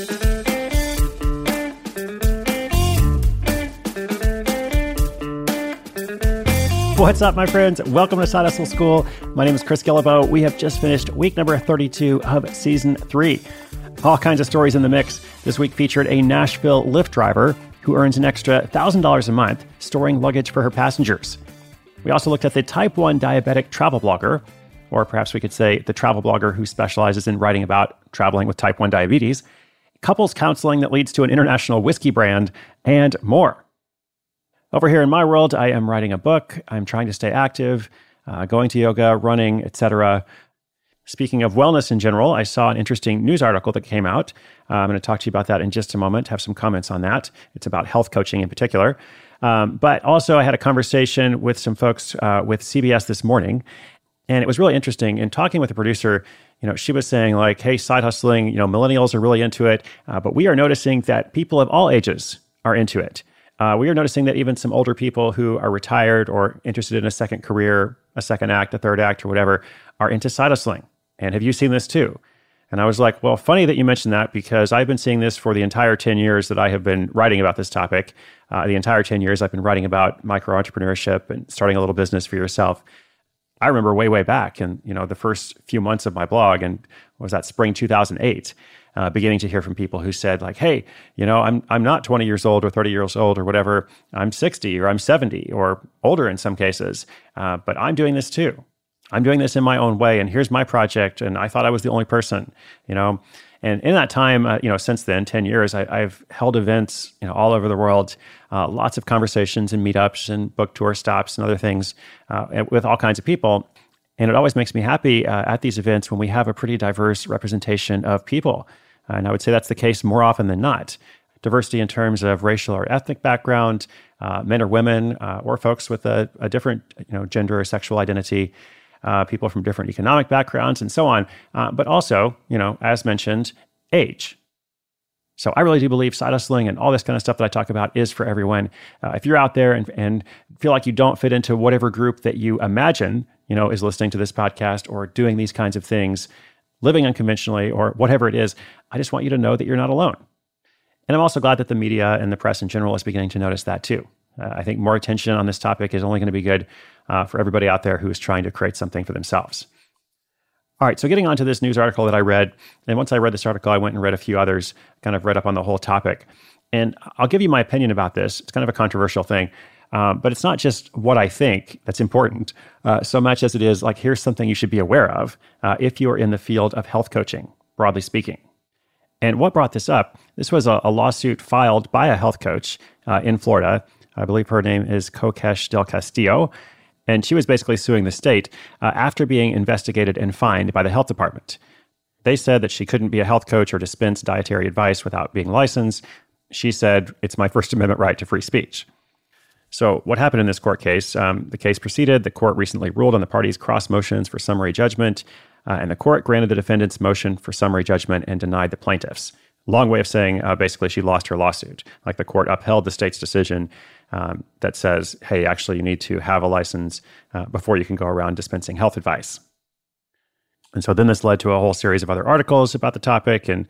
What's up, my friends? Welcome to Side Hustle School. My name is Chris Guillebeau. We have just finished week number 32 of season 3. All kinds of stories in the mix. This week featured a Nashville Lyft driver who earns an extra $1,000 a month storing luggage for her passengers. We also looked at the type 1 diabetic travel blogger, or perhaps we could say the travel blogger who specializes in writing about traveling with type 1 diabetes, couples counseling that leads to an international whiskey brand, and more. Over here in my world, I am writing a book. I'm trying to stay active, going to yoga, running, etc. Speaking of wellness in general, I saw an interesting news article that came out. I'm going to talk to you about that in just a moment, have some comments on that. It's about health coaching in particular. But also I had a conversation with some folks with CBS this morning, and it was really interesting. In talking with the producer, she was saying like, hey, side hustling, millennials are really into it, but we are noticing that people of all ages are into it. We are noticing that even some older people who are retired or interested in a second career, a second act, a third act, or whatever, are into side hustling. And have you seen this too? And I was like, well, funny that you mentioned that, because I've been seeing this for the entire 10 years that I have been writing about this topic. The entire 10 years I've been writing about micro-entrepreneurship and starting a little business for yourself. I remember way back in the first few months of my blog, and what was that, spring 2008, beginning to hear from people who said like, hey, I'm not 20 years old or 30 years old or whatever. I'm 60 or I'm 70 or older in some cases, but I'm doing this too. I'm doing this in my own way, and here's my project, and I thought I was the only person, And in that time, since then, 10 years, I've held events, all over the world, lots of conversations and meetups and book tour stops and other things with all kinds of people. And it always makes me happy at these events when we have a pretty diverse representation of people. And I would say that's the case more often than not. Diversity in terms of racial or ethnic background, men or women, or folks with a different gender or sexual identity, people from different economic backgrounds, and so on. But also, as mentioned, age. So I really do believe side hustling and all this kind of stuff that I talk about is for everyone. If you're out there and feel like you don't fit into whatever group that you imagine, is listening to this podcast or doing these kinds of things, living unconventionally or whatever it is, I just want you to know that you're not alone. And I'm also glad that the media and the press in general is beginning to notice that too. I think more attention on this topic is only going to be good for everybody out there who is trying to create something for themselves. All right, so getting on to this news article that I read, and once I read this article, I went and read a few others, kind of read up on the whole topic. And I'll give you my opinion about this. It's kind of a controversial thing, but it's not just what I think that's important, so much as it is like, here's something you should be aware of if you're in the field of health coaching, broadly speaking. And what brought this up? This was a lawsuit filed by a health coach in Florida. I believe her name is Kokesh Del Castillo. And she was basically suing the state after being investigated and fined by the health department. They said that she couldn't be a health coach or dispense dietary advice without being licensed. She said, it's my First Amendment right to free speech. So what happened in this court case? The case proceeded. The court recently ruled on the parties' cross motions for summary judgment, and the court granted the defendant's motion for summary judgment and denied the plaintiff's. Long way of saying, basically, she lost her lawsuit. Like the court upheld the state's decision that says, hey, actually, you need to have a license before you can go around dispensing health advice. And so then this led to a whole series of other articles about the topic. And,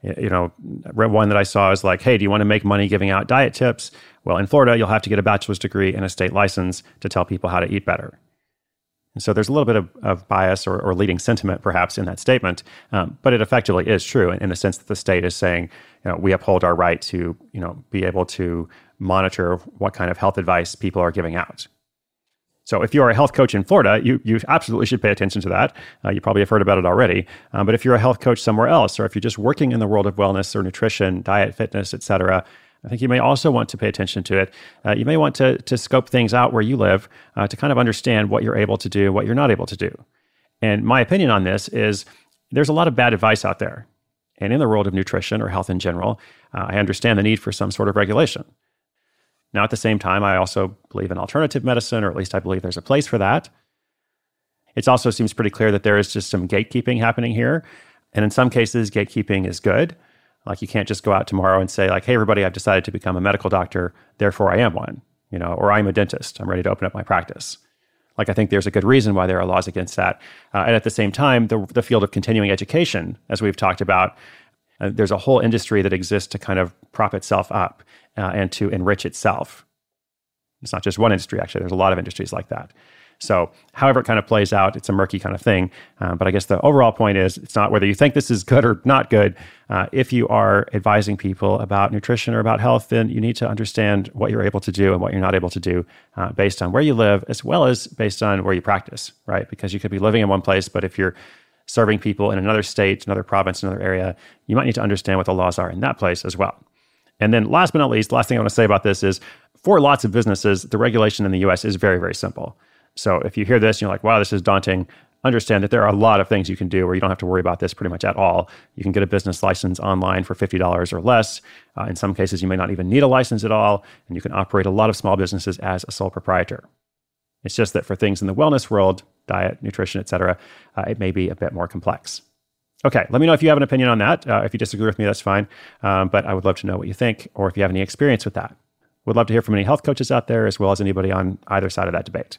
one that I saw is like, hey, do you want to make money giving out diet tips? Well, in Florida, you'll have to get a bachelor's degree and a state license to tell people how to eat better. And so there's a little bit of bias or leading sentiment, perhaps, in that statement, but it effectively is true in the sense that the state is saying, we uphold our right to, be able to monitor what kind of health advice people are giving out. So if you're a health coach in Florida, you absolutely should pay attention to that. You probably have heard about it already. But if you're a health coach somewhere else, or if you're just working in the world of wellness or nutrition, diet, fitness, et cetera, I think you may also want to pay attention to it. You may want to scope things out where you live to kind of understand what you're able to do, what you're not able to do. And my opinion on this is there's a lot of bad advice out there. And in the world of nutrition or health in general, I understand the need for some sort of regulation. Now, at the same time, I also believe in alternative medicine, or at least I believe there's a place for that. It also seems pretty clear that there is just some gatekeeping happening here. And in some cases, gatekeeping is good. Like you can't just go out tomorrow and say like, hey, everybody, I've decided to become a medical doctor, therefore I am one, or I'm a dentist, I'm ready to open up my practice. Like I think there's a good reason why there are laws against that. And at the same time, the field of continuing education, as we've talked about, There's a whole industry that exists to kind of prop itself up and to enrich itself. It's not just one industry, actually. There's a lot of industries like that. So however it kind of plays out, it's a murky kind of thing. But I guess the overall point is it's not whether you think this is good or not good. If you are advising people about nutrition or about health, then you need to understand what you're able to do and what you're not able to do based on where you live, as well as based on where you practice, right? Because you could be living in one place, but if you're serving people in another state, another province, another area, you might need to understand what the laws are in that place as well. And then last but not least, the last thing I want to say about this is for lots of businesses, the regulation in the US is very, very simple. So if you hear this and you're like, wow, this is daunting, understand that there are a lot of things you can do where you don't have to worry about this pretty much at all. You can get a business license online for $50 or less. In some cases, you may not even need a license at all, and you can operate a lot of small businesses as a sole proprietor. It's just that for things in the wellness world, diet, nutrition, et cetera, it may be a bit more complex. Okay, let me know if you have an opinion on that. If you disagree with me, that's fine. But I would love to know what you think, or if you have any experience with that. Would love to hear from any health coaches out there, as well as anybody on either side of that debate.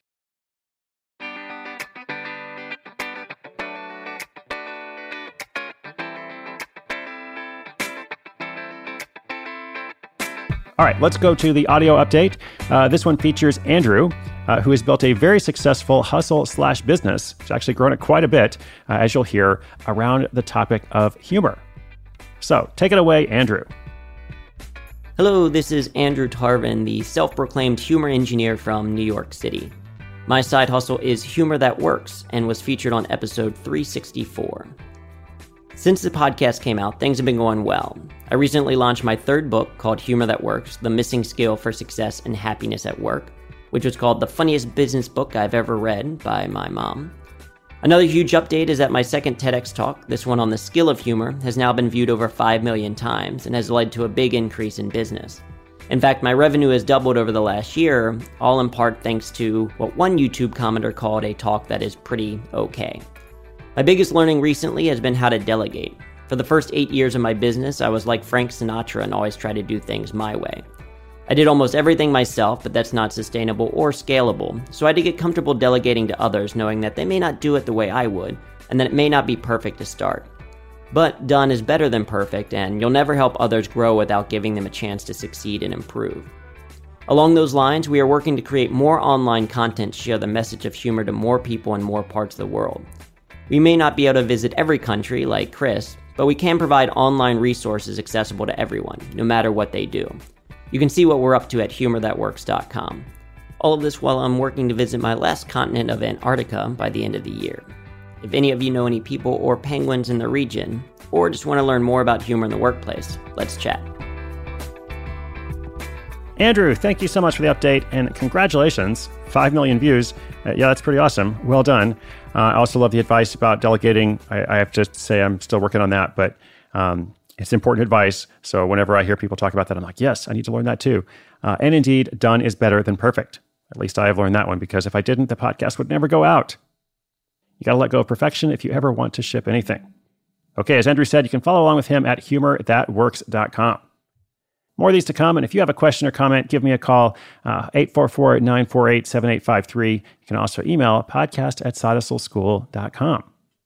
All right, let's go to the audio update. This one features Andrew, who has built a very successful hustle/business. He's actually grown it quite a bit, as you'll hear, around the topic of humor. So take it away, Andrew. Hello, this is Andrew Tarvin, the self-proclaimed humor engineer from New York City. My side hustle is Humor That Works and was featured on episode 364. Since the podcast came out, things have been going well. I recently launched my third book called Humor That Works, The Missing Skill for Success and Happiness at Work, which was called The Funniest Business Book I've Ever Read by my mom. Another huge update is that my second TEDx talk, this one on the skill of humor, has now been viewed over 5 million times and has led to a big increase in business. In fact, my revenue has doubled over the last year, all in part thanks to what one YouTube commenter called a talk that is pretty okay. My biggest learning recently has been how to delegate. For the first 8 years of my business, I was like Frank Sinatra and always tried to do things my way. I did almost everything myself, but that's not sustainable or scalable, so I had to get comfortable delegating to others, knowing that they may not do it the way I would, and that it may not be perfect to start. But done is better than perfect, and you'll never help others grow without giving them a chance to succeed and improve. Along those lines, we are working to create more online content to share the message of humor to more people in more parts of the world. We may not be able to visit every country like Chris, but we can provide online resources accessible to everyone, no matter what they do. You can see what we're up to at humorthatworks.com. All of this while I'm working to visit my last continent of Antarctica by the end of the year. If any of you know any people or penguins in the region, or just want to learn more about humor in the workplace, let's chat. Andrew, thank you so much for the update, and congratulations, 5 million views. Yeah, that's pretty awesome. Well done. I also love the advice about delegating. I have to say I'm still working on that, but it's important advice. So whenever I hear people talk about that, I'm like, yes, I need to learn that too. And indeed, done is better than perfect. At least I have learned that one, because if I didn't, the podcast would never go out. You got to let go of perfection if you ever want to ship anything. Okay, as Andrew said, you can follow along with him at humorthatworks.com. More of these to come, and if you have a question or comment, give me a call, 844-948-7853. You can also email podcast@sidehustleschool.com.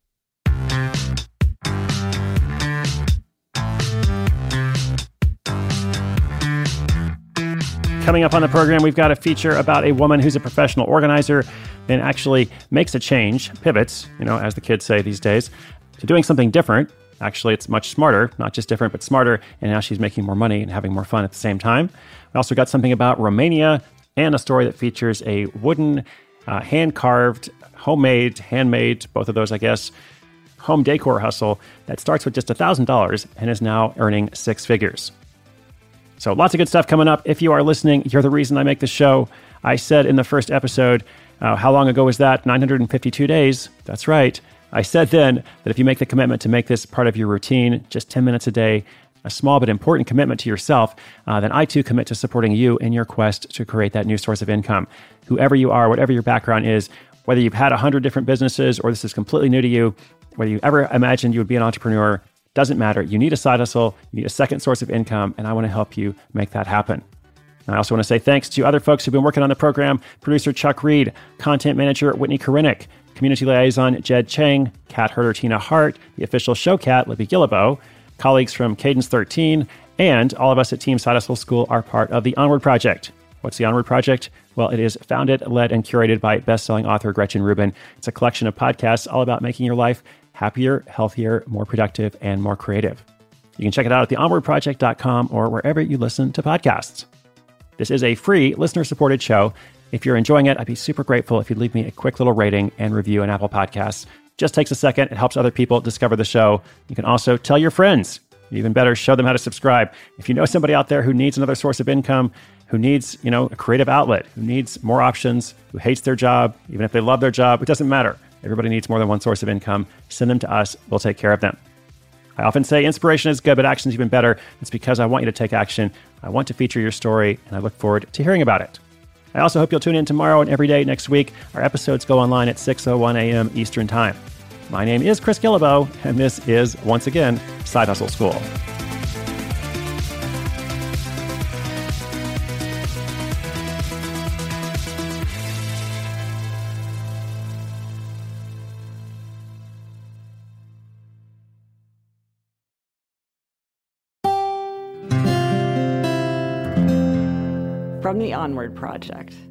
Coming up on the program, we've got a feature about a woman who's a professional organizer and actually makes a change, pivots, as the kids say these days, to doing something different. Actually, it's much smarter, not just different, but smarter. And now she's making more money and having more fun at the same time. We also got something about Romania and a story that features a wooden, hand-carved, homemade, handmade, both of those, I guess, home decor hustle that starts with just $1,000 and is now earning 6 figures. So lots of good stuff coming up. If you are listening, you're the reason I make this show. I said in the first episode, how long ago was that? 952 days. That's right. I said then that if you make the commitment to make this part of your routine, just 10 minutes a day, a small but important commitment to yourself, then I too commit to supporting you in your quest to create that new source of income. Whoever you are, whatever your background is, whether you've had 100 different businesses or this is completely new to you, whether you ever imagined you would be an entrepreneur, doesn't matter. You need a side hustle, you need a second source of income, and I want to help you make that happen. I also want to say thanks to other folks who've been working on the program: producer Chuck Reed, content manager Whitney Korinick, community liaison Jed Chang, cat herder Tina Hart, the official show cat Libby Gillibo, colleagues from Cadence 13, and all of us at Team Side Hustle School are part of the Onward Project. What's the Onward Project? Well, it is founded, led, and curated by best-selling author Gretchen Rubin. It's a collection of podcasts all about making your life happier, healthier, more productive, and more creative. You can check it out at theonwardproject.com or wherever you listen to podcasts. This is a free, listener-supported show. If you're enjoying it, I'd be super grateful if you'd leave me a quick little rating and review on Apple Podcasts. Just takes a second. It helps other people discover the show. You can also tell your friends. Even better, show them how to subscribe. If you know somebody out there who needs another source of income, who needs, a creative outlet, who needs more options, who hates their job, even if they love their job, it doesn't matter. Everybody needs more than one source of income. Send them to us. We'll take care of them. I often say inspiration is good, but action is even better. It's because I want you to take action. I want to feature your story, and I look forward to hearing about it. I also hope you'll tune in tomorrow and every day next week. Our episodes go online at 6:01 a.m. Eastern Time. My name is Chris Guillebeau, and this is, once again, Side Hustle School. From the Onward Project.